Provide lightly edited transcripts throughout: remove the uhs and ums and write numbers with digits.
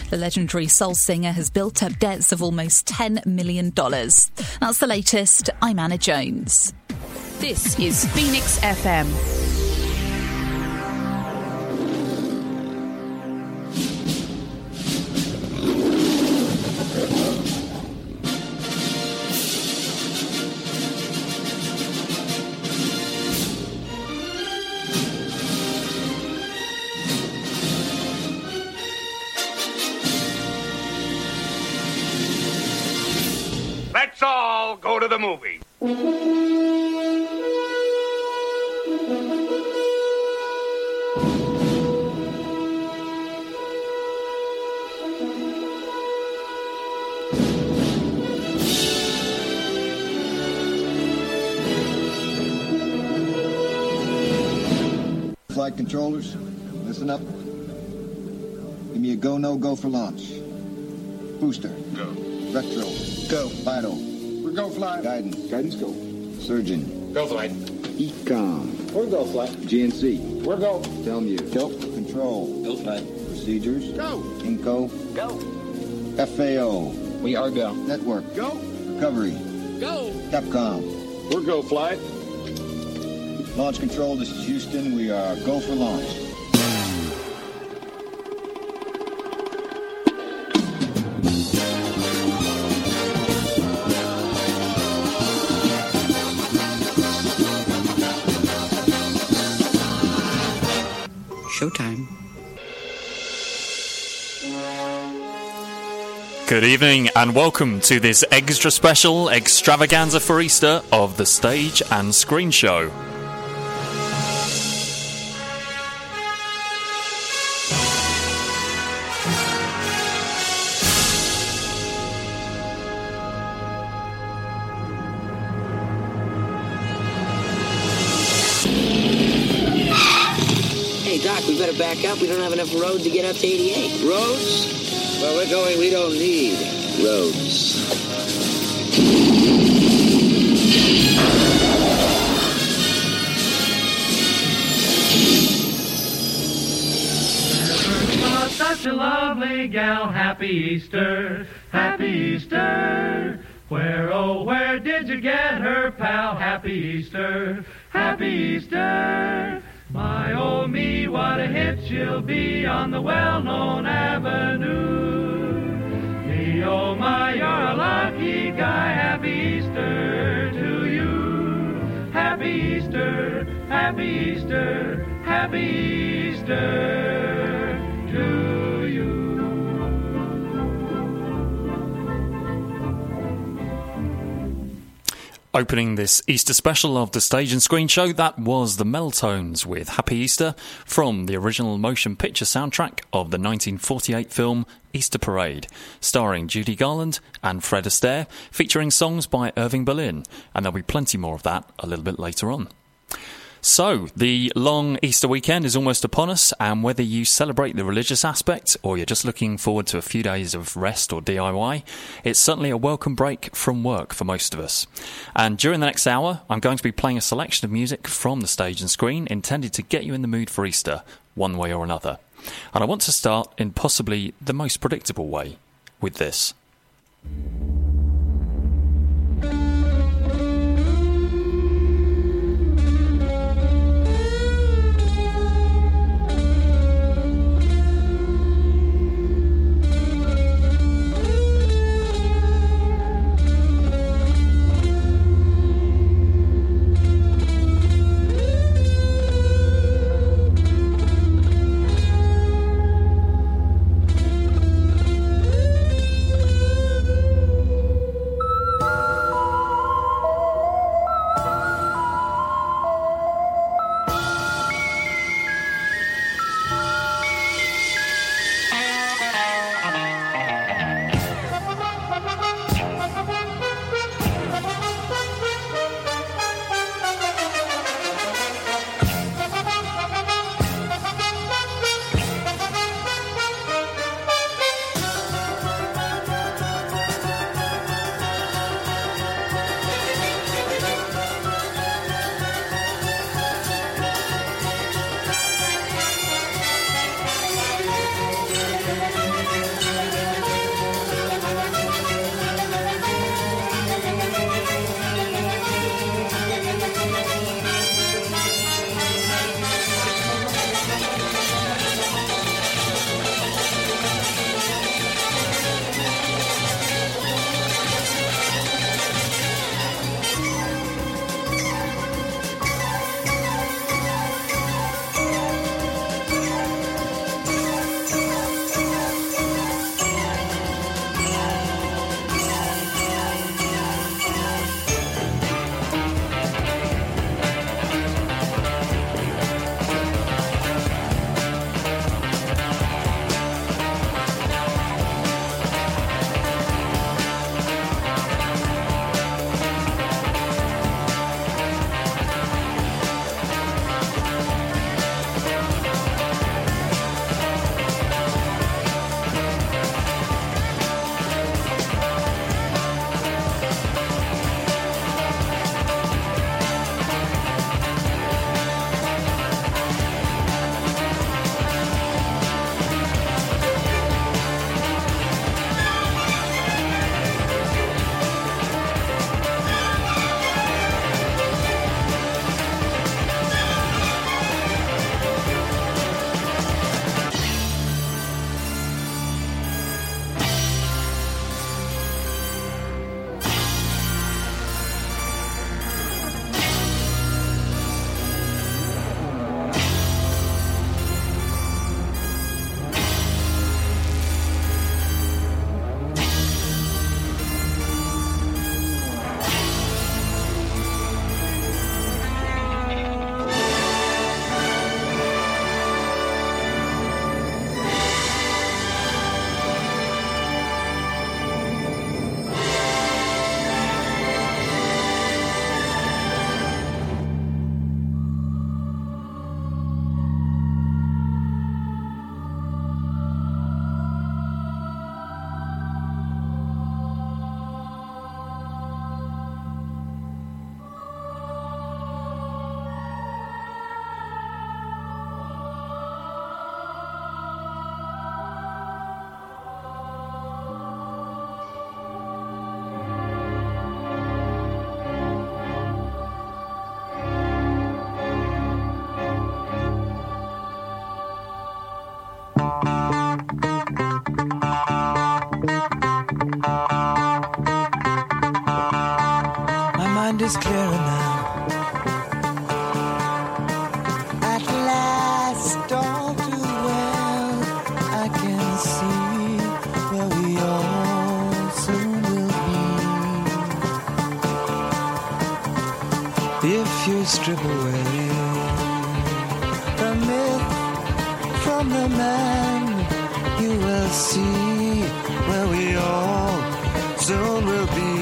The legendary soul singer has built up debts of almost $10 million. That's the latest. I'm Anna Jones. This is Phoenix FM. Let's all go to the movie. Flight controllers, listen up. Give me a go, no go for launch. Booster. Go. Retro. Go. Vital. We're go flight. Guidance. Guidance go. Surgeon. Go flight. Ecom. We're go flight. GNC. We're go. Telmu. Go. Control. Go flight. Procedures. Go. Inco. Go. FAO. We are go. Network. Go. Recovery. Go. Capcom. We're go flight. Launch control, this is Houston. We are go for launch. Showtime. Good evening and welcome to this extra special extravaganza for Easter of the Stage and Screen Show. Doc, we better back up. We don't have enough road to get up to 88. Roads? Well, we're going. We don't need roads. Oh, such a lovely gal. Happy Easter. Happy Easter. Where, oh, where did you get her, pal? Happy Easter. Happy Easter. My, oh, me, what a hit she'll be on the well-known avenue. Me, oh, my, you're a lucky guy. Happy Easter to you. Happy Easter, happy Easter, happy Easter to you. Opening this Easter special of the Stage and Screen Show, that was the Meltones with Happy Easter from the original motion picture soundtrack of the 1948 film Easter Parade, starring Judy Garland and Fred Astaire, featuring songs by Irving Berlin, and there'll be plenty more of that a little bit later on. So, the long Easter weekend is almost upon us, and whether you celebrate the religious aspect or you're just looking forward to a few days of rest or DIY, it's certainly a welcome break from work for most of us. And during the next hour, I'm going to be playing a selection of music from the Stage and Screen intended to get you in the mood for Easter, one way or another. And I want to start in possibly the most predictable way, with this. strip away the myth from the man, you will see where we all soon will be.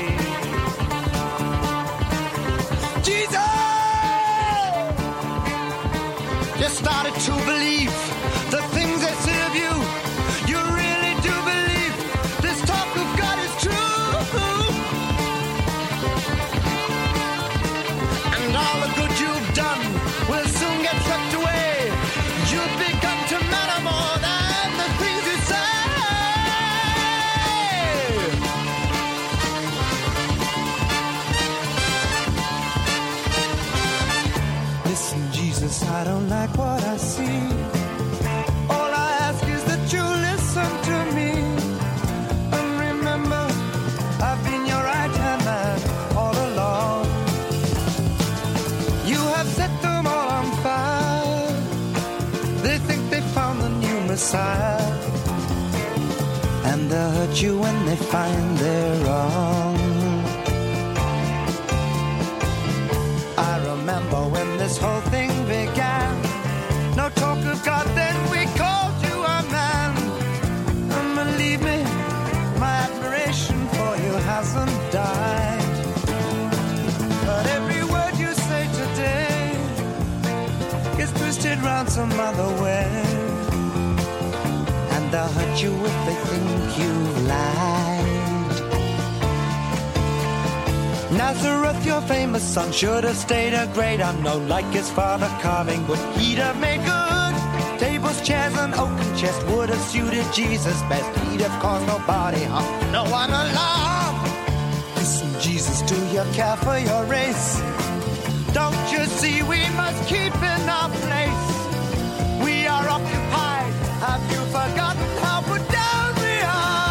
Jesus! You started to believe the things they say of you. You really do believe this talk of God is true. And all the good you've done will soon get swept away. You've begun to matter more than the things you say. Listen, Jesus, I don't like what I see. All I ask is that you listen to me. And remember, I've been your right-hand man all along. You have set them all on fire. They think they found the new Messiah. And they'll hurt you when they find they're wrong. I remember when this whole thing began. No talk of God, then we called you a man. And believe me, my admiration for you hasn't died. But every word you say today gets twisted round some other way. And they'll hurt you if they think you've lied. Nazareth, your famous son, should have stayed a great unknown like his father carving. Would he'd have made good tables, chairs, and oaken chest would have suited Jesus best. He'd have caused nobody harm, no one alarm. Listen, Jesus, do you care for your race? Don't you see we must keep in our place? We are occupied. Have you forgotten how put down we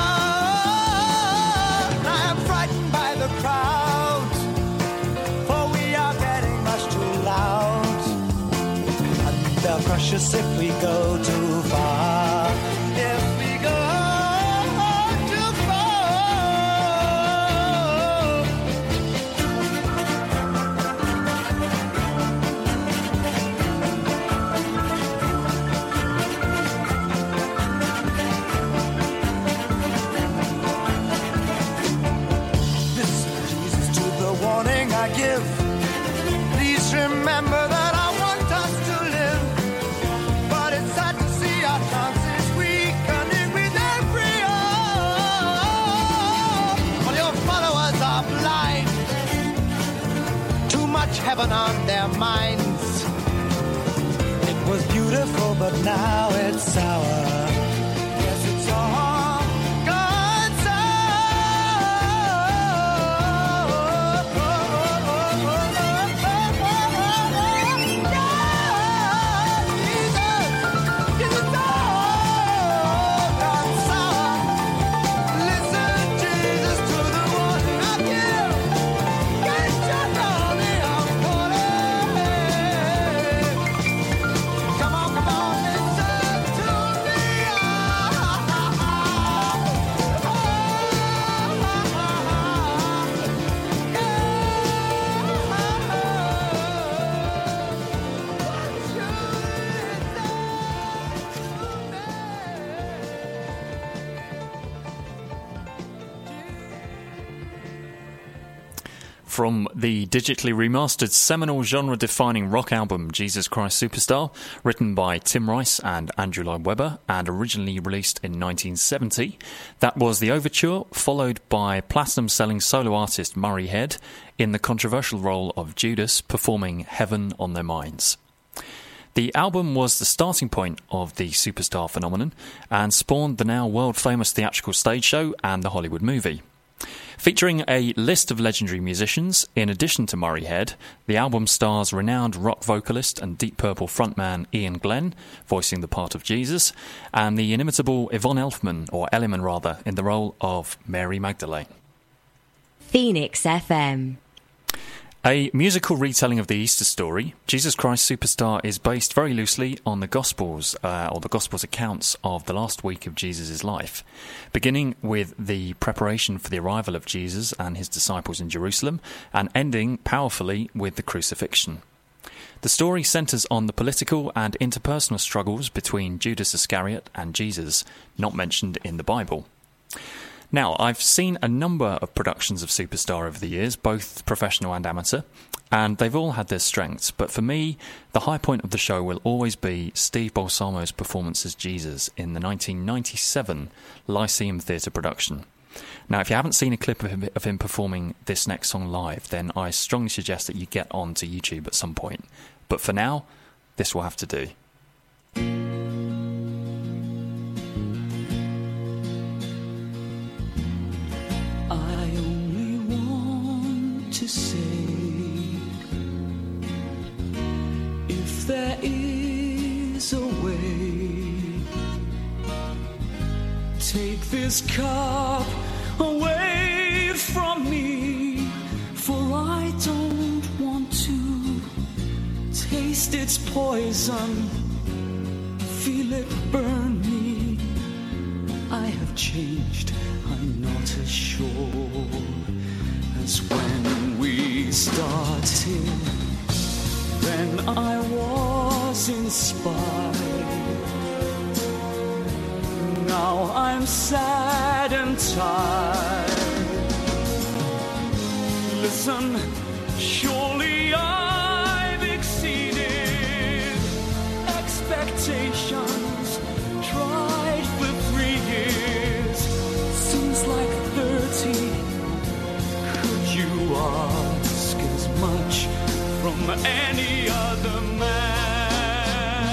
are? I am frightened by the crowd, for we are getting much too loud. And they'll crush us if we go too far. If we go too far. Warning I give, please remember that I want us to live. But it's sad to see our chances weakening with every hour. All your followers are blind, too much heaven on their minds. It was beautiful, but now it's sour. Yes, it's all From the digitally remastered seminal genre-defining rock album Jesus Christ Superstar, written by Tim Rice and Andrew Lloyd Webber and originally released in 1970, that was the overture, followed by platinum-selling solo artist Murray Head in the controversial role of Judas performing Heaven on Their Minds. The album was the starting point of the Superstar phenomenon and spawned the now world-famous theatrical stage show and the Hollywood movie. Featuring a list of legendary musicians, in addition to Murray Head, the album stars renowned rock vocalist and Deep Purple frontman Ian Glenn, voicing the part of Jesus, and the inimitable Yvonne Elliman, in the role of Mary Magdalene. Phoenix FM. A musical retelling of the Easter story, Jesus Christ Superstar is based very loosely on the Gospels, or the Gospels' accounts of the last week of Jesus' life, beginning with the preparation for the arrival of Jesus and his disciples in Jerusalem, and ending powerfully with the crucifixion. The story centres on the political and interpersonal struggles between Judas Iscariot and Jesus, not mentioned in the Bible. Now, I've seen a number of productions of Superstar over the years, both professional and amateur, and they've all had their strengths, but for me, the high point of the show will always be Steve Balsamo's performance as Jesus in the 1997 Lyceum Theatre production. Now, if you haven't seen a clip of him performing this next song live, then I strongly suggest that you get onto YouTube at some point. But for now, this will have to do. Say, if there is a way, take this cup away from me, for I don't want to taste its poison, feel it burn me. I have changed, I'm not as sure as when we started. Then I was inspired. Now I'm sad and tired. Listen, surely I've exceeded expectations. Tried for 3 years, seems like 30. You ask as much from any other man,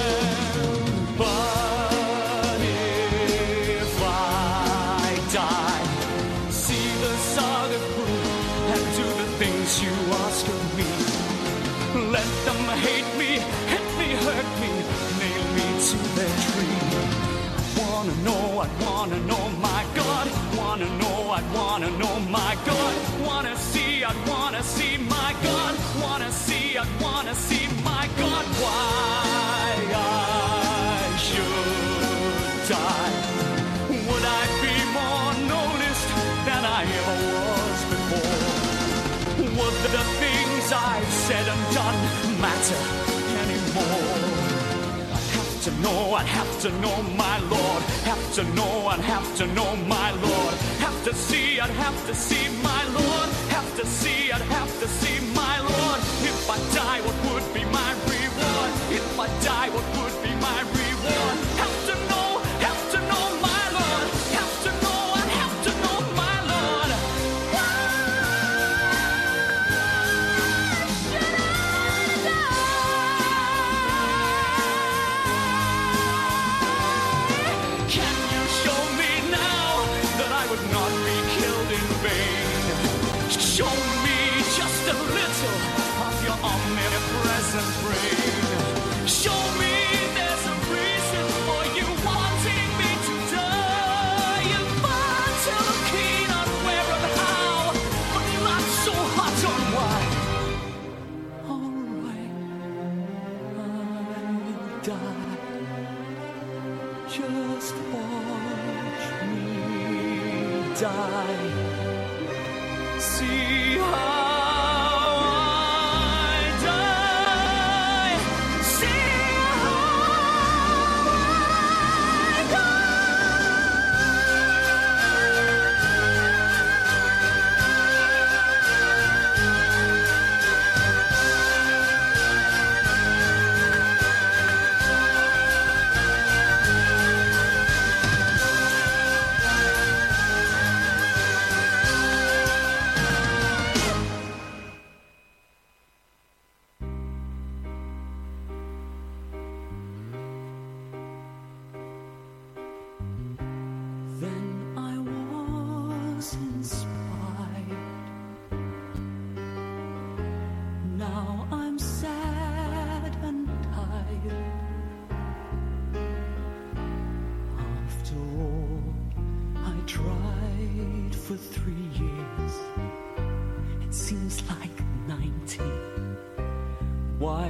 but if I die, see the saga through and do the things you ask of me. Let them hate me, hurt me, nail me to their tree. I wanna know, my God. I'd wanna know, my God. I'd wanna see, my God. I'd wanna see, my God. Why I should die. Would I be more noticed than I ever was before? Would the things I've said and done matter anymore? I'd have to know, my Lord. I'd have to know, my Lord. I'd have to see, my Lord. I'd have to see, my Lord. If I die, what would be my reward? If I die, what would be my reward? Have to know, my Lord. I'd have to know, my Lord. Can you show me now that I would not be killed in vain? Show me just a little of your omnipresent brain. Show me there's a reason for you wanting me to die. You burn till the keen unaware of how, but not so hot on why. Alright, I'll die. Just watch me die. See how I die. See how I die.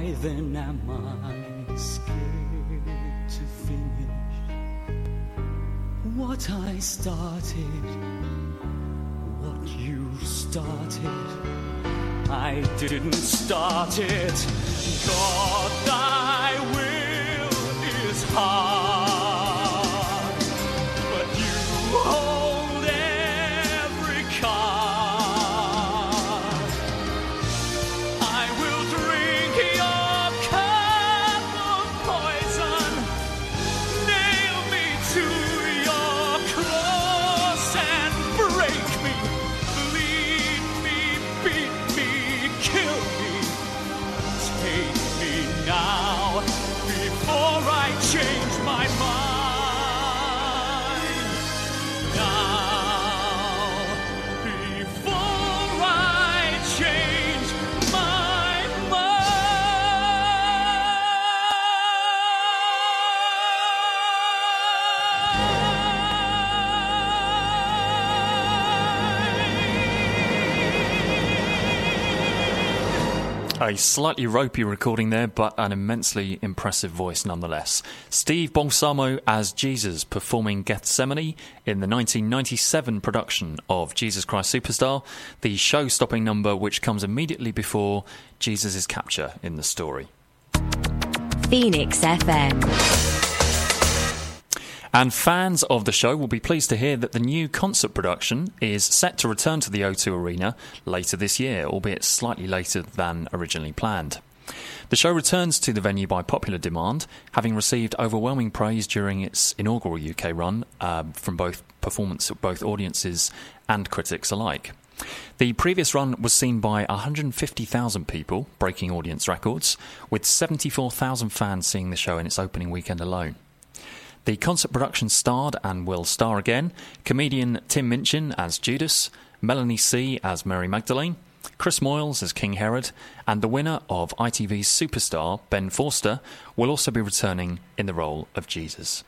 why then am I scared to finish what I started, what you started? I didn't start it. God, thy will is hard, but you hold every card. I will drink your cup of poison, nail me to your cross and break me, bleed me, beat me, kill me, take me now before I change my mind. Now before I change my A slightly ropey recording there, but an immensely impressive voice nonetheless. Steve Balsamo as Jesus, performing Gethsemane in the 1997 production of Jesus Christ Superstar, the show-stopping number which comes immediately before Jesus' capture in the story. Phoenix FM. And fans of the show will be pleased to hear that the new concert production is set to return to the O2 Arena later this year, albeit slightly later than originally planned. The show returns to the venue by popular demand, having received overwhelming praise during its inaugural UK run from both audiences and critics alike. The previous run was seen by 150,000 people, breaking audience records, with 74,000 fans seeing the show in its opening weekend alone. The concert production starred, and will star again, comedian Tim Minchin as Judas, Melanie C as Mary Magdalene, Chris Moyles as King Herod, and the winner of ITV's Superstar, Ben Forster, will also be returning in the role of Jesus.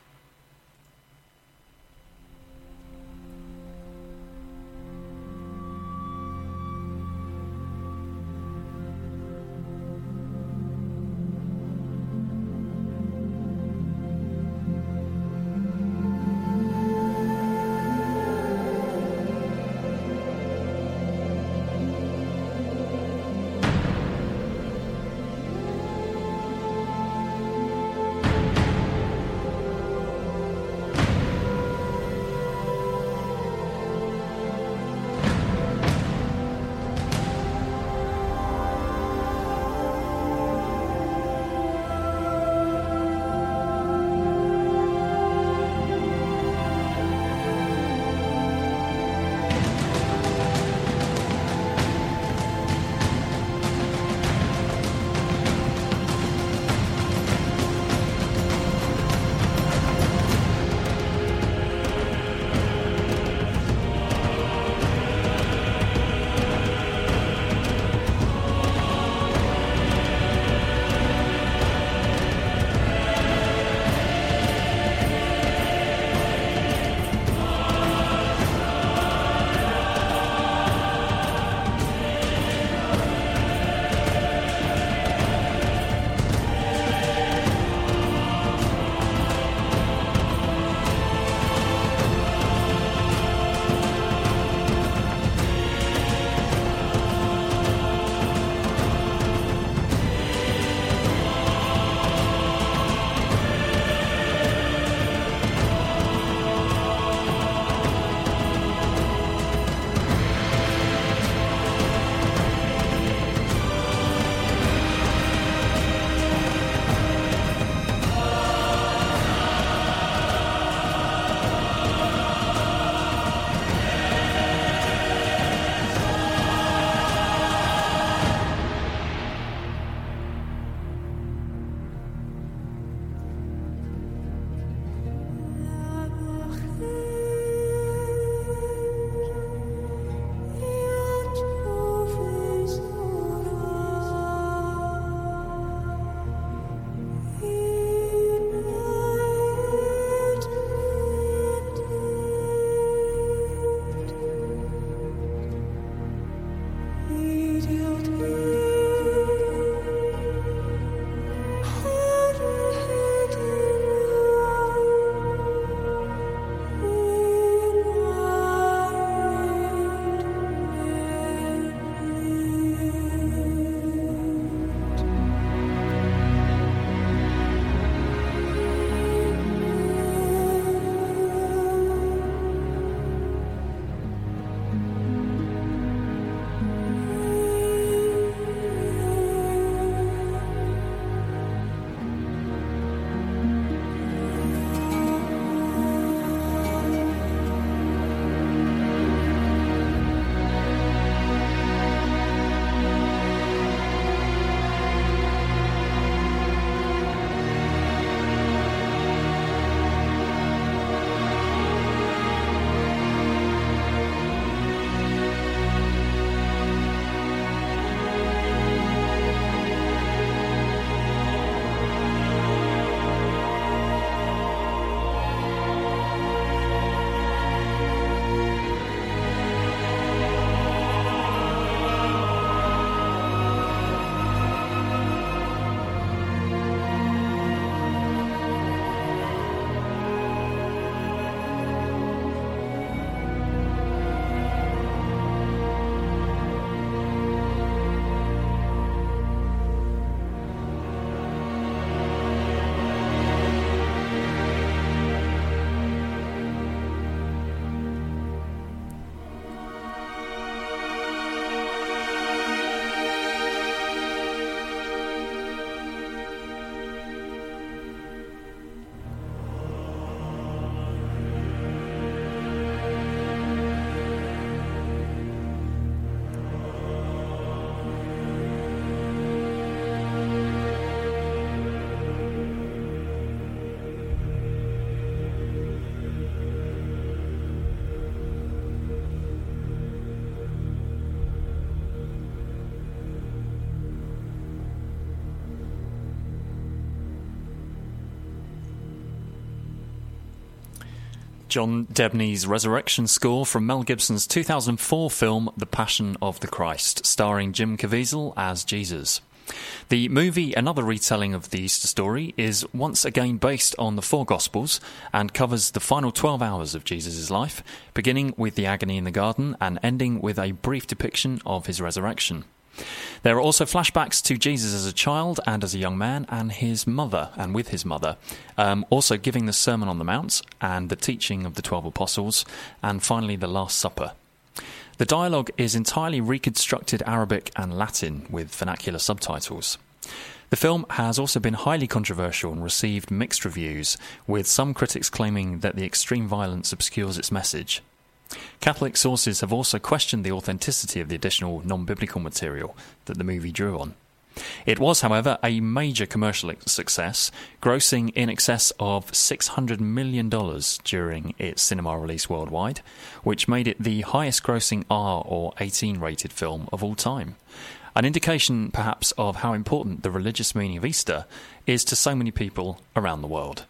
John Debney's resurrection score from Mel Gibson's 2004 film The Passion of the Christ, starring Jim Caviezel as Jesus. The movie, another retelling of the Easter story, is once again based on the four Gospels and covers the final 12 hours of Jesus' life, beginning with the agony in the garden and ending with a brief depiction of his resurrection. There are also flashbacks to Jesus as a child and as a young man and his mother, and with his mother, also giving the Sermon on the Mount and the teaching of the 12 apostles, and finally the Last Supper. The dialogue is entirely reconstructed Arabic and Latin with vernacular subtitles. The film has also been highly controversial and received mixed reviews, with some critics claiming that the extreme violence obscures its message. Catholic sources have also questioned the authenticity of the additional non-biblical material that the movie drew on. It was, however, a major commercial success, grossing in excess of $600 million during its cinema release worldwide, which made it the highest-grossing R or 18-rated film of all time. An indication, perhaps, of how important the religious meaning of Easter is to so many people around the world.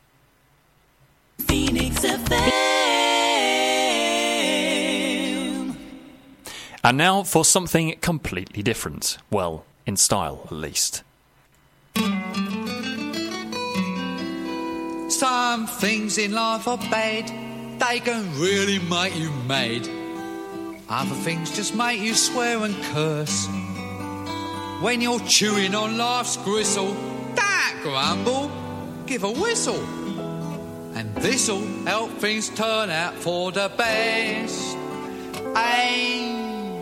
Phoenix FM. And now for something completely different. Well, in style, at least. Some things in life are bad. They can really make you mad. Other things just make you swear and curse. When you're chewing on life's gristle, don't grumble, give a whistle. And this'll help things turn out for the best. And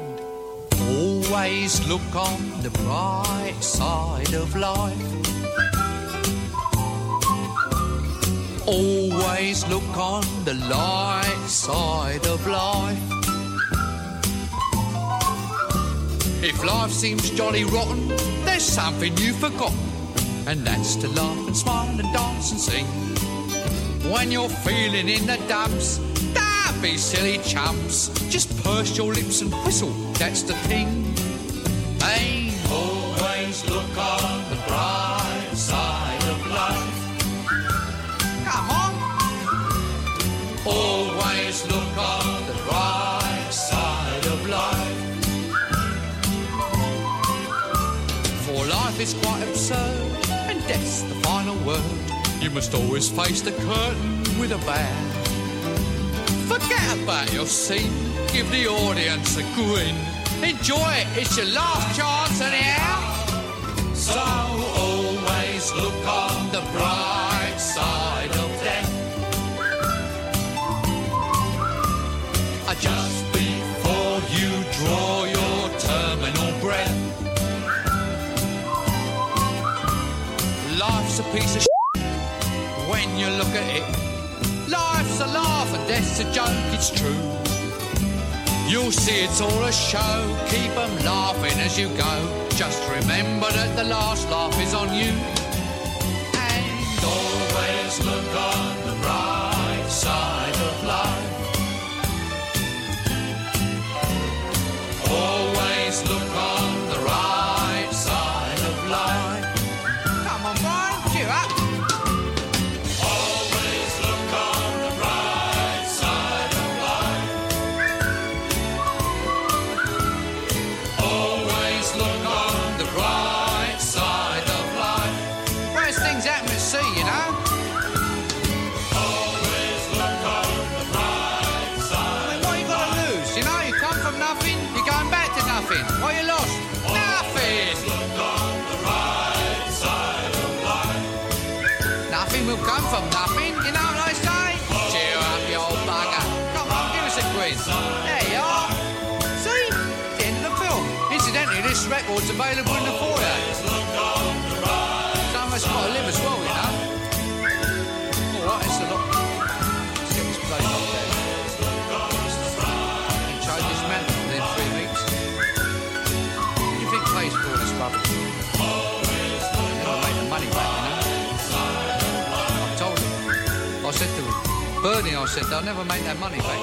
always look on the bright side of life. Always look on the light side of life. If life seems jolly rotten, there's something you've forgotten, and that's to laugh and smile and dance and sing. When you're feeling in the dumps, don't be silly chumps. Just purse your lips and whistle, that's the thing. Hey, always look on the bright side of life. Come on. Always look on the bright side of life. For life is quite absurd, and death's the final word. You must always face the curtain with a bow. Forget about your scene, give the audience a grin. Enjoy it, it's your last chance anyhow. So always look on the bright side of death. Just before you draw your terminal breath. Life's a piece of shit when you look at it. Life's a laugh and death's a joke, it's true. You'll see it's all a show, keep them laughing as you go. Just remember that the last laugh is on you. And always look on the bright side of life. Always look on the right side of life. Come on, Brian, cheer up. Always look on the right side of life. Always look on the right side of life. Worst things happen at sea, you know. Always look on the right side. I mean, what you got to lose? You know, you come from nothing, you're going back to nothing. What you lost? Nothing. Look on the right side of life. Nothing will come from nothing, you know what I say? Cheer up, you old bugger. Come on, give us a quiz. There you are. See? The end of the film. Incidentally, this record's available in the foyer. Some of us got to live as well, you know. Alright, it's a lot. Let's get this place up there. And change this man within 3 weeks. What do you think pays for all this rubbish? Never make the money back, you know. I told him. I said to him, Bernie, I said, they'll never make that money back.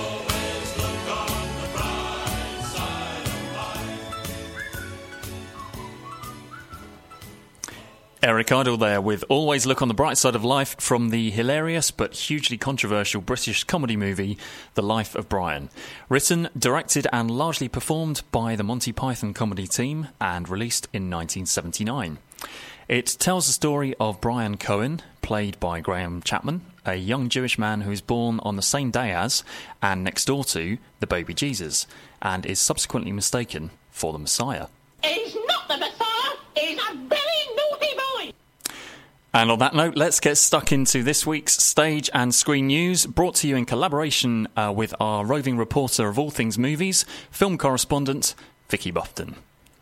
Eric Idle there with Always Look on the Bright Side of Life from the hilarious but hugely controversial British comedy movie The Life of Brian. Written, directed and largely performed by the Monty Python comedy team and released in 1979. It tells the story of Brian Cohen, played by Graham Chapman, a young Jewish man who is born on the same day as, and next door to, the baby Jesus, and is subsequently mistaken for the Messiah. He's not the Messiah, he's a very naughty boy! And on that note, let's get stuck into this week's stage and screen news, brought to you in collaboration with our roving reporter of all things movies, film correspondent, Vicky Bufton.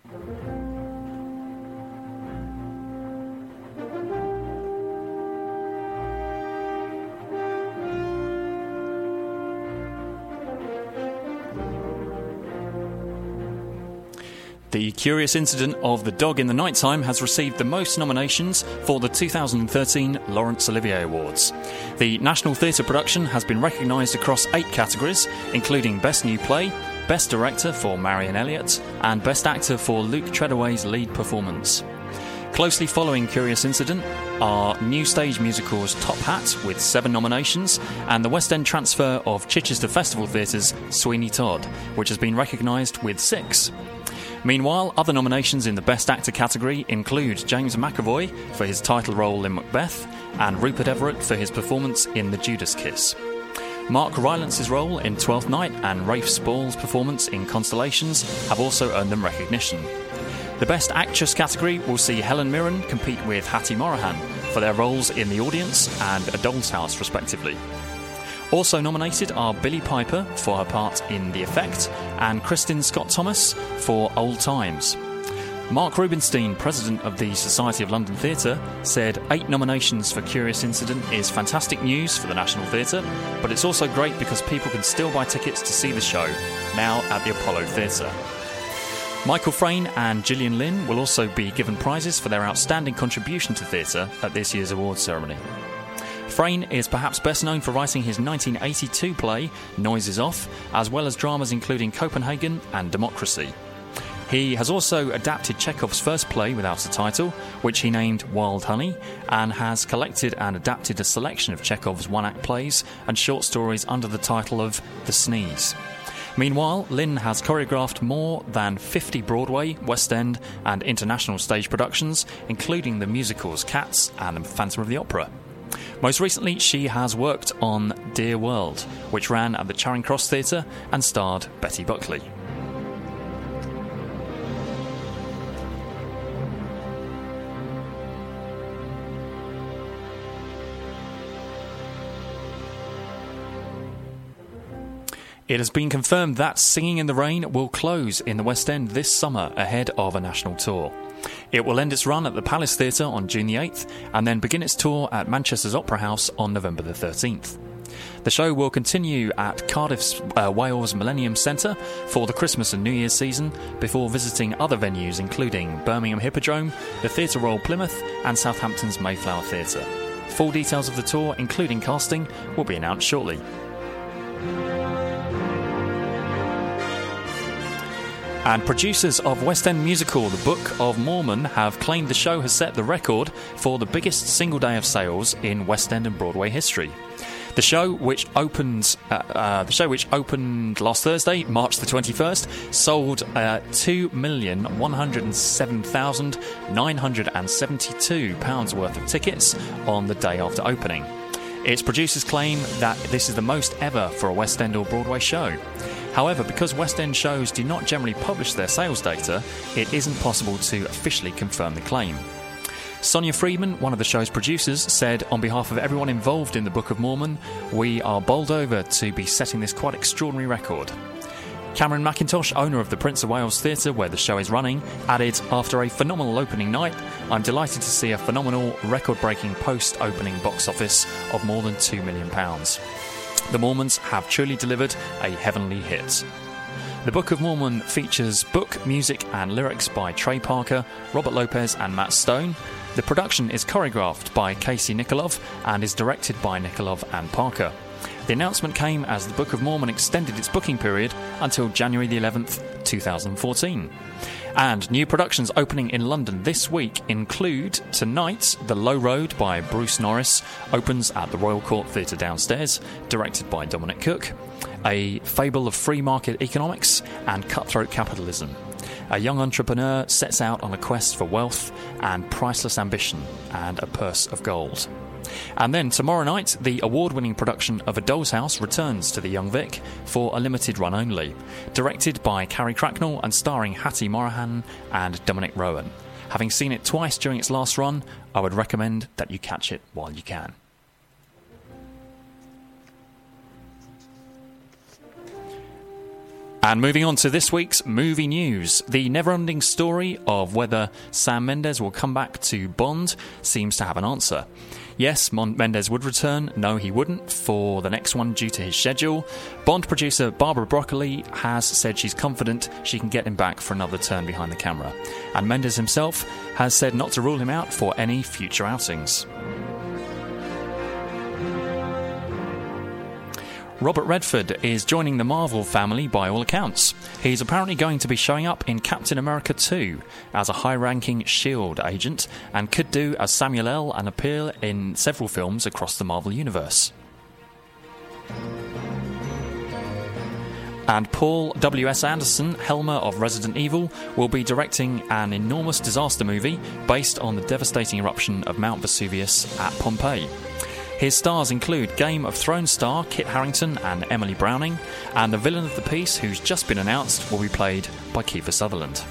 The Curious Incident of the Dog in the Nighttime has received the most nominations for the 2013 Laurence Olivier Awards. The National Theatre production has been recognised across 8 categories, including Best New Play, Best Director for Marion Elliott, and Best Actor for Luke Treadaway's lead performance. Closely following Curious Incident are new stage musicals Top Hat with 7 nominations and the West End transfer of Chichester Festival Theatre's Sweeney Todd, which has been recognised with 6. Meanwhile, other nominations in the Best Actor category include James McAvoy for his title role in Macbeth and Rupert Everett for his performance in The Judas Kiss. Mark Rylance's role in Twelfth Night and Rafe Spall's performance in Constellations have also earned them recognition. The Best Actress category will see Helen Mirren compete with Hattie Morahan for their roles in The Audience and A Doll's House, respectively. Also nominated are Billie Piper for her part in The Effect and Kristin Scott Thomas for Old Times. Mark Rubinstein, president of the Society of London Theatre, said 8 nominations for Curious Incident is fantastic news for the National Theatre, but it's also great because people can still buy tickets to see the show, now at the Apollo Theatre. Michael Frayn and Gillian Lynn will also be given prizes for their outstanding contribution to theatre at this year's awards ceremony. Frayn is perhaps best known for writing his 1982 play, Noises Off, as well as dramas including Copenhagen and Democracy. He has also adapted Chekhov's first play without a title, which he named Wild Honey, and has collected and adapted a selection of Chekhov's one-act plays and short stories under the title of The Sneeze. Meanwhile, Lynn has choreographed more than 50 Broadway, West End and international stage productions, including the musicals Cats and The Phantom of the Opera. Most recently, she has worked on Dear World, which ran at the Charing Cross Theatre and starred Betty Buckley. It has been confirmed that Singing in the Rain will close in the West End this summer ahead of a national tour. It will end its run at the Palace Theatre on June the 8th and then begin its tour at Manchester's Opera House on November the 13th. The show will continue at Cardiff's Wales Millennium Centre for the Christmas and New Year's season before visiting other venues including Birmingham Hippodrome, the Theatre Royal Plymouth and Southampton's Mayflower Theatre. Full details of the tour, including casting, will be announced shortly. And producers of West End musical The Book of Mormon have claimed the show has set the record for the biggest single day of sales in West End and Broadway history. The show, which opened last Thursday, March the 21st, sold £2,107,972 worth of tickets on the day after opening. Its producers claim that this is the most ever for a West End or Broadway show. However, because West End shows do not generally publish their sales data, it isn't possible to officially confirm the claim. Sonia Friedman, one of the show's producers, said, "On behalf of everyone involved in the Book of Mormon, we are bowled over to be setting this quite extraordinary record." Cameron McIntosh, owner of the Prince of Wales Theatre, where the show is running, added, "After a phenomenal opening night, I'm delighted to see a phenomenal record-breaking post-opening box office of more than £2 million. The Mormons have truly delivered a heavenly hit." The Book of Mormon features book, music and lyrics by Trey Parker, Robert Lopez and Matt Stone. The production is choreographed by Casey Nikolov and is directed by Nikolov and Parker. The announcement came as the Book of Mormon extended its booking period until January the 11th, 2014. And new productions opening in London this week include tonight, The Low Road by Bruce Norris opens at the Royal Court Theatre downstairs, directed by Dominic Cook. A fable of free market economics and cutthroat capitalism. A young entrepreneur sets out on a quest for wealth and priceless ambition and a purse of gold. And then tomorrow night, the award-winning production of A Doll's House returns to the Young Vic for a limited run only. Directed by Carrie Cracknell and starring Hattie Morahan and Dominic Rowan. Having seen it twice during its last run, I would recommend that you catch it while you can. And moving on to this week's movie news. The never-ending story of whether Sam Mendes will come back to Bond seems to have an answer. Yes, Mendes would return. No, he wouldn't for the next one due to his schedule. Bond producer Barbara Broccoli has said she's confident she can get him back for another turn behind the camera. And Mendes himself has said not to rule him out for any future outings. Robert Redford is joining the Marvel family by all accounts. He's apparently going to be showing up in Captain America 2 as a high-ranking S.H.I.E.L.D. agent and could do as Samuel L. and appear in several films across the Marvel Universe. And Paul W.S. Anderson, Helmer of Resident Evil, will be directing an enormous disaster movie based on the devastating eruption of Mount Vesuvius at Pompeii. His stars include Game of Thrones star Kit Harington and Emily Browning, and the villain of the piece, who's just been announced, will be played by Kiefer Sutherland.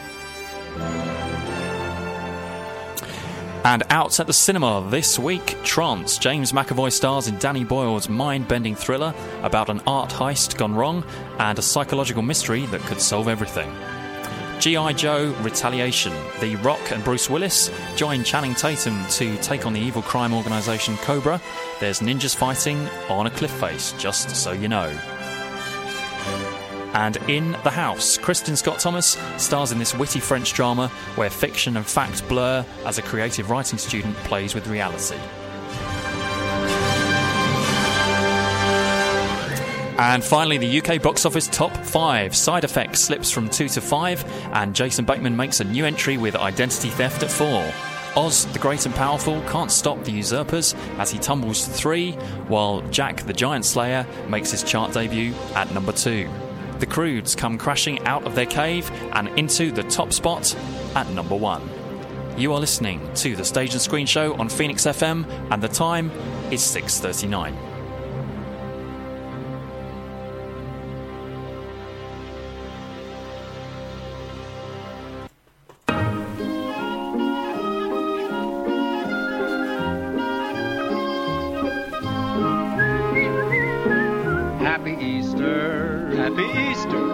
And out at the cinema this week, Trance. James McAvoy stars in Danny Boyle's mind-bending thriller about an art heist gone wrong and a psychological mystery that could solve everything. G.I. Joe Retaliation. The Rock and Bruce Willis join Channing Tatum to take on the evil crime organisation Cobra. There's ninjas fighting on a cliff face, just so you know. And In the House, Kristen Scott Thomas stars in this witty French drama where fiction and fact blur as a creative writing student plays with reality. And finally, the UK box office top 5. Side Effect slips from 2 to 5, and Jason Bateman makes a new entry with Identity Theft at 4. Oz, the Great and Powerful can't stop the usurpers as he tumbles to 3, while Jack the Giant Slayer makes his chart debut at number 2. The Croods come crashing out of their cave and into the top spot at number 1. You are listening to the Stage and Screen Show on Phoenix FM, and the time is 6:39. Happy Easter, Happy Easter,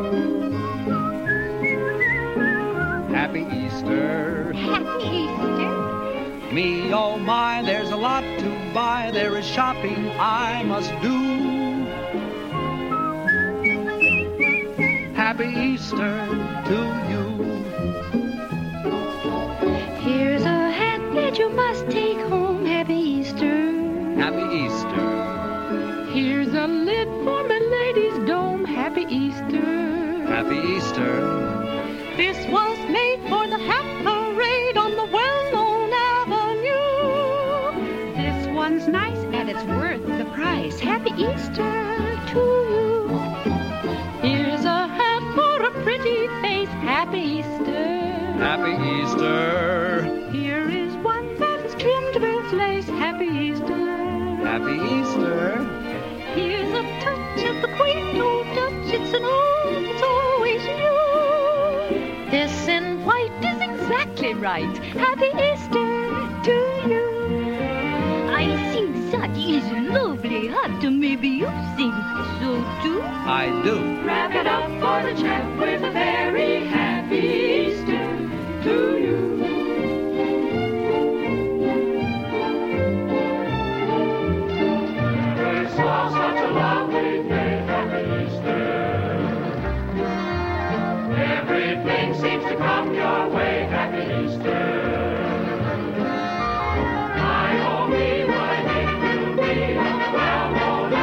Happy Easter, Happy Easter. Me, oh my, there's a lot to buy. There is shopping I must do. Happy Easter to you. Here's a hat that you must take home. Happy Easter. Happy Easter. Here's a lid for my lady's dome. Happy Easter. Happy Easter. This was made for the hat parade on the well-known avenue. This one's nice and it's worth the price. Happy Easter to you. Here's a hat for a pretty face. Happy Easter. Happy Easter. Here is one that is trimmed with lace. Happy Easter. Happy Easter. Here's a touch of the quaint old Dutch. It's an old, it's always new. This in white is exactly right. Happy Easter to you. I think that is lovely hat. Maybe you think so too. I do. Wrap it up for the chap with a very happy Easter to you. Everything seems to come your way. Happy Easter. I know me what I think will be on the well-known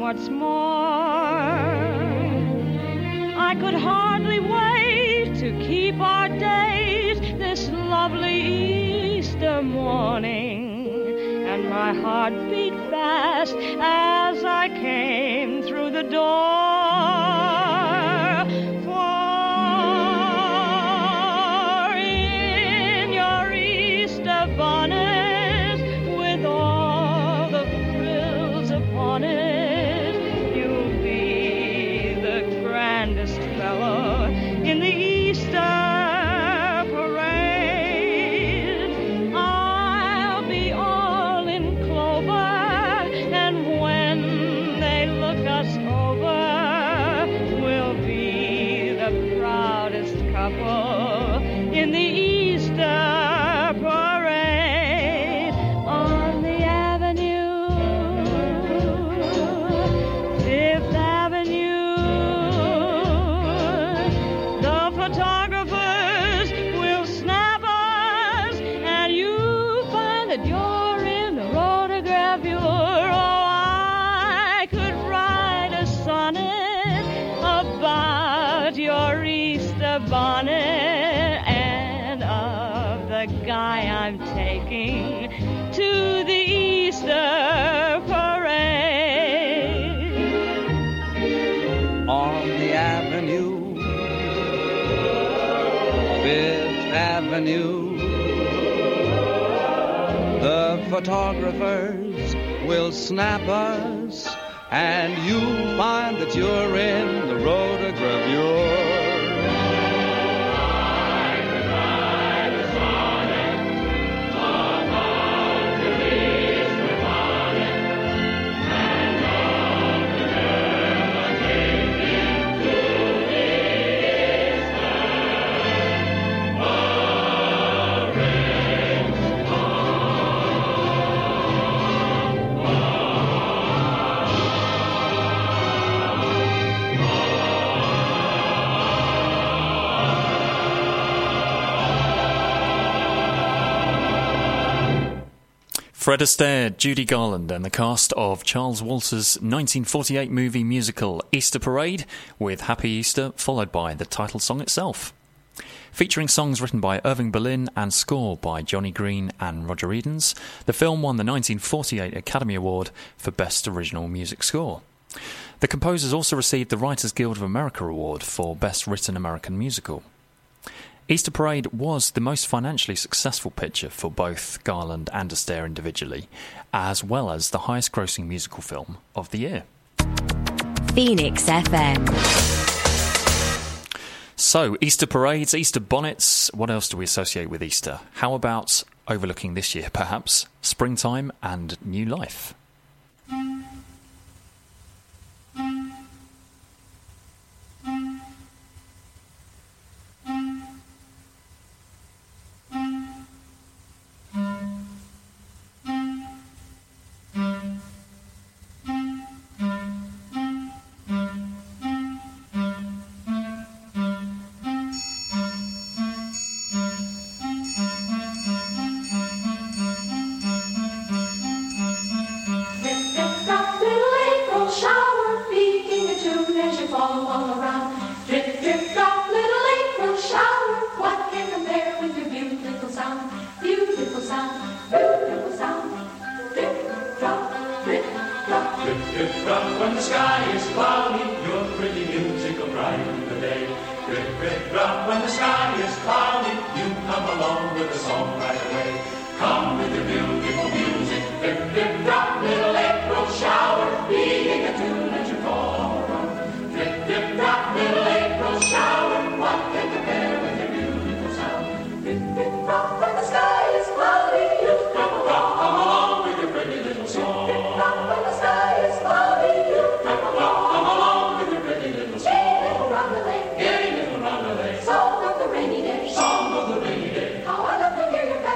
what's more, I could hardly wait to keep our days this lovely Easter morning, and my heart beat fast as I came through the door. For in your Easter bonnet with all the frills upon it, you'll be the grandest fellow in the Easter parade. I'll be all in clover, and when they look us over, we'll be the proudest couple in the Easter parade. On the avenue, Fifth Avenue, the photographers will snap us, and you find that you're in the photograph bureau. I could write a sonnet about your Easter bonnet and of the guy I'm taking to the Easter parade. On the avenue, Fifth Avenue, the photographers will snap us, and you'll find that you're in the rotogravure. Fred Astaire, Judy Garland and the cast of Charles Walter's 1948 movie musical Easter Parade, with Happy Easter followed by the title song itself. Featuring songs written by Irving Berlin and score by Johnny Green and Roger Edens, the film won the 1948 Academy Award for Best Original Music Score. The composers also received the Writers Guild of America Award for Best Written American Musical. Easter Parade was the most financially successful picture for both Garland and Astaire individually, as well as the highest-grossing musical film of the year. Phoenix FM. So, Easter parades, Easter bonnets, what else do we associate with Easter? How about, overlooking this year perhaps, springtime and new life? Song of the rainy day. How I love to hear your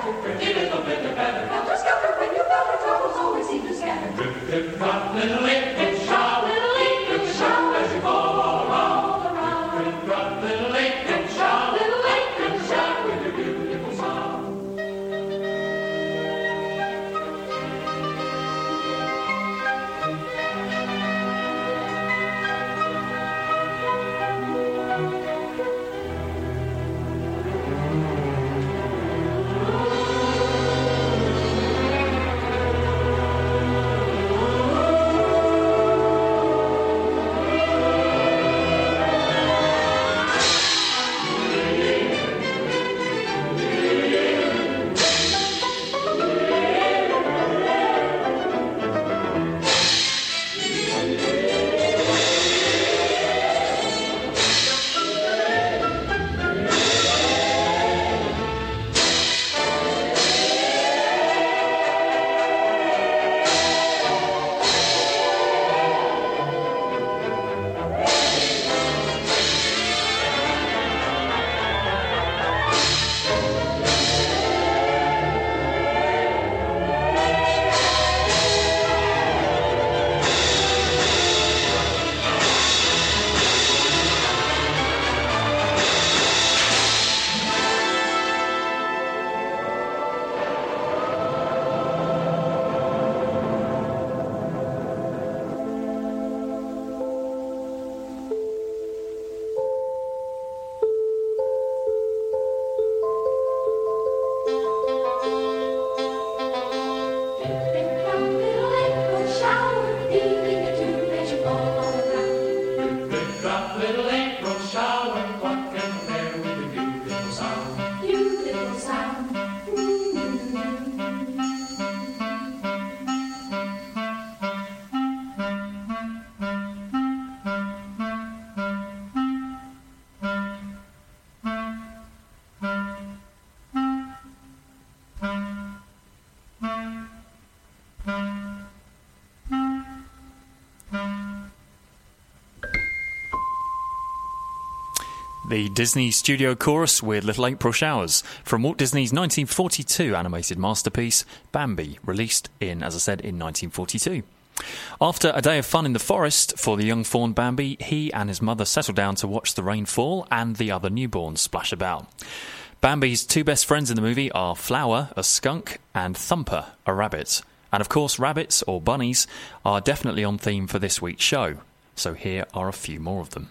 The Disney Studio Chorus with Little April Showers from Walt Disney's 1942 animated masterpiece, Bambi, released in, as I said, in 1942. After a day of fun in the forest for the young fawn Bambi, he and his mother settle down to watch the rain fall and the other newborns splash about. Bambi's two best friends in the movie are Flower, a skunk, and Thumper, a rabbit. And of course, rabbits, or bunnies, are definitely on theme for this week's show. So here are a few more of them.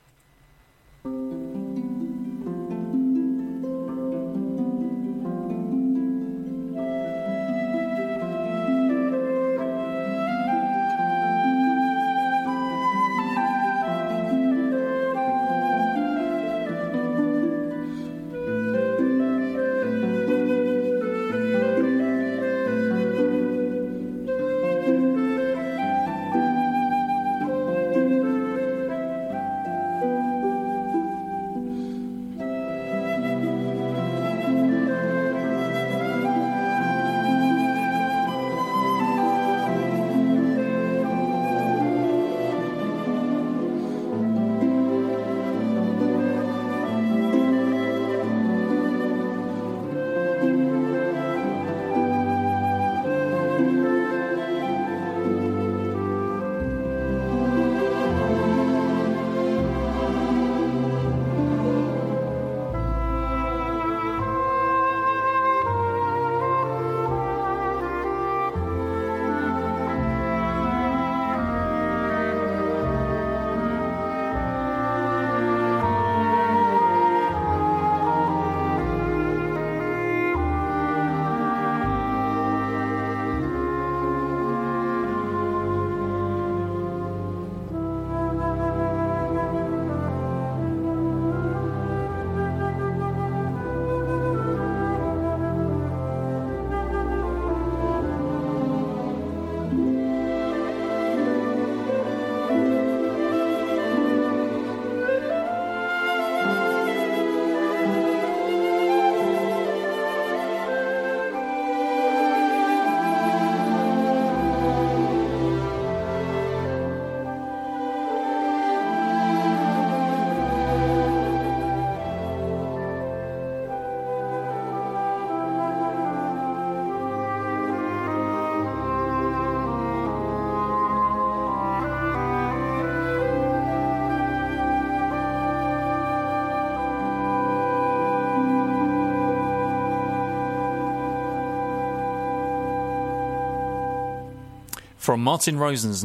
From Martin Rosen's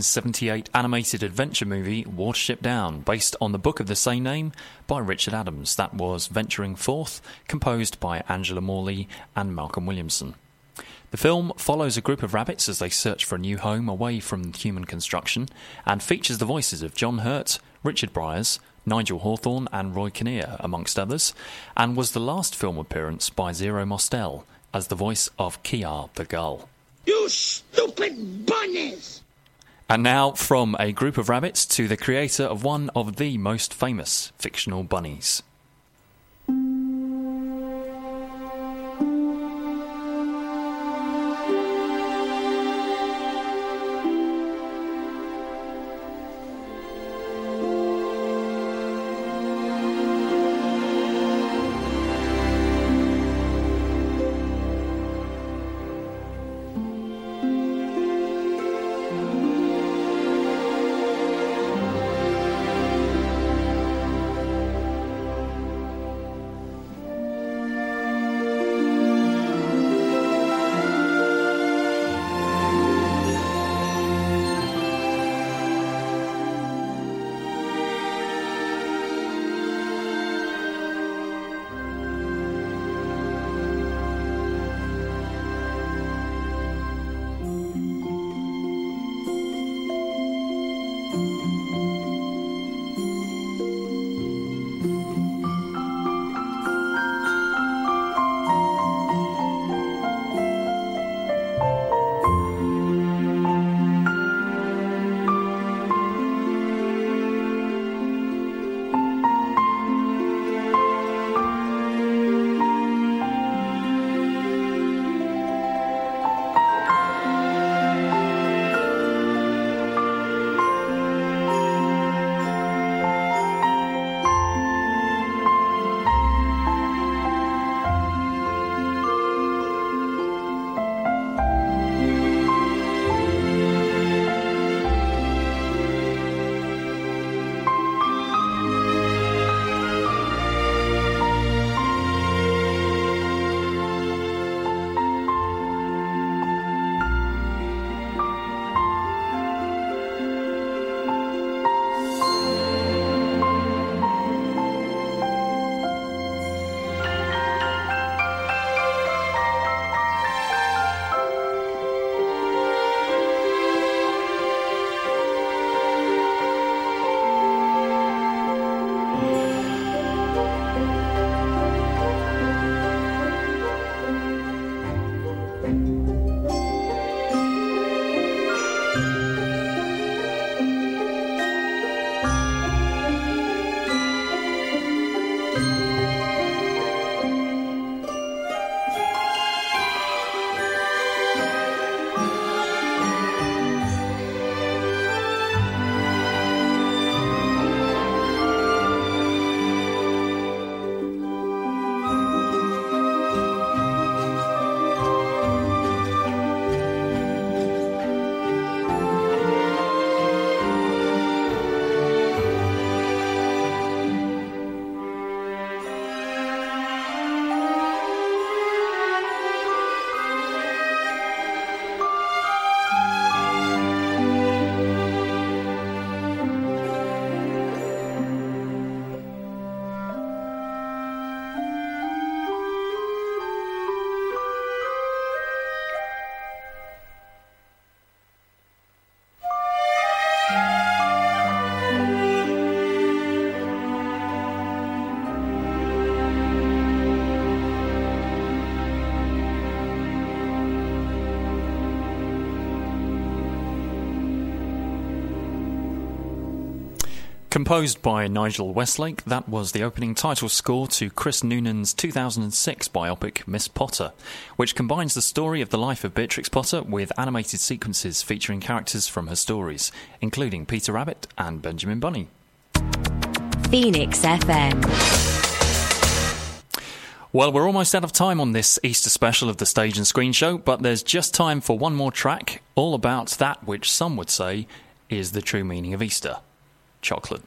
1978 animated adventure movie Watership Down, based on the book of the same name by Richard Adams. That was Venturing Forth, composed by Angela Morley and Malcolm Williamson. The film follows a group of rabbits as they search for a new home away from human construction, and features the voices of John Hurt, Richard Briers, Nigel Hawthorne and Roy Kinnear, amongst others, and was the last film appearance by Zero Mostel as the voice of Kiar the Gull. You stupid bunnies! And now, from a group of rabbits to the creator of one of the most famous fictional bunnies. Composed by Nigel Westlake, that was the opening title score to Chris Noonan's 2006 biopic Miss Potter, which combines the story of the life of Beatrix Potter with animated sequences featuring characters from her stories, including Peter Rabbit and Benjamin Bunny. Phoenix FM. Well, we're almost out of time on this Easter special of the Stage and Screen Show, but there's just time for one more track, all about that which some would say is the true meaning of Easter: chocolate.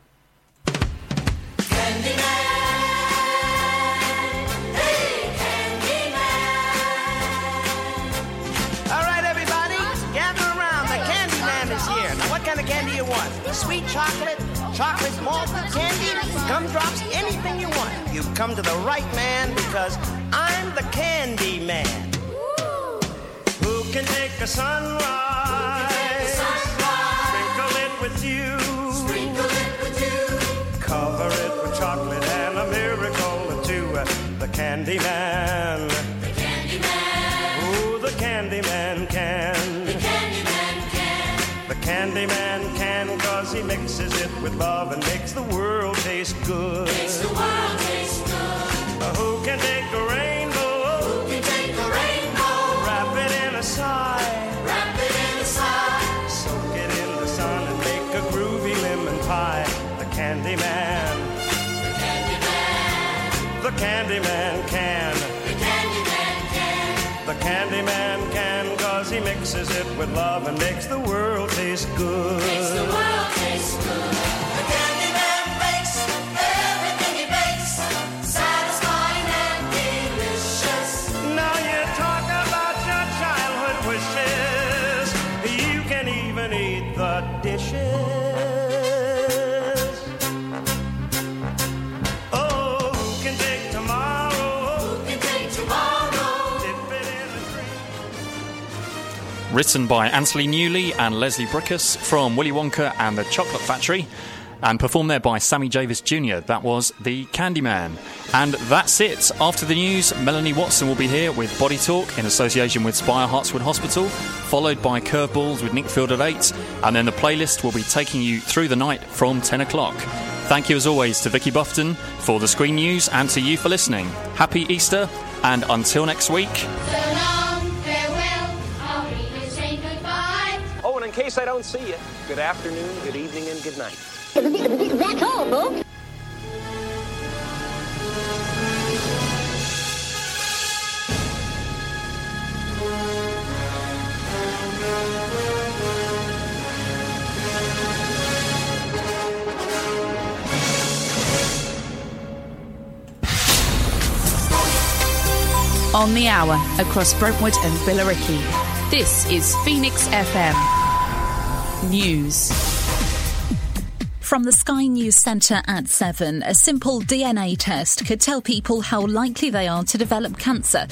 What kind of candy you want? Sweet chocolate, chocolate malt candy, gumdrops, anything you want. You've come to the right man because I'm the candy man. Who can take a sunrise? Sprinkle it with you. Cover it with chocolate and a miracle or two. The candy man. Ooh, the candy man can. The Candyman can, 'cause he mixes it with love and makes the world taste good. Who can take a rainbow? Wrap it in a sigh. Soak it in the sun and make a groovy lemon pie. The Candyman. The Candyman can. The Candyman can, 'cause he mixes it with love and makes the world taste good. The Candyman bakes everything he bakes, satisfying and delicious. Now you talk about your childhood wishes. You can even eat the dishes. Oh, who can take tomorrow? Dip it in a drink. Written by Anthony Newley and Leslie Brickus from Willy Wonka and the Chocolate Factory, and performed there by Sammy Davis Jr. That was The Candyman. And that's it. After the news, Melanie Watson will be here with Body Talk in association with Spire Hartswood Hospital, followed by Curveballs with Nick Field at 8, and then the playlist will be taking you through the night from 10 o'clock. Thank you as always to Vicky Buffton for the Screen News and to you for listening. Happy Easter, and until next week. Oh, and in case I don't see you, good afternoon, good evening, and good night. That's all, folks. On the hour, across Brentwood and Billericay. This is Phoenix FM News. From the Sky News Centre at 7, a simple DNA test could tell people how likely they are to develop cancer.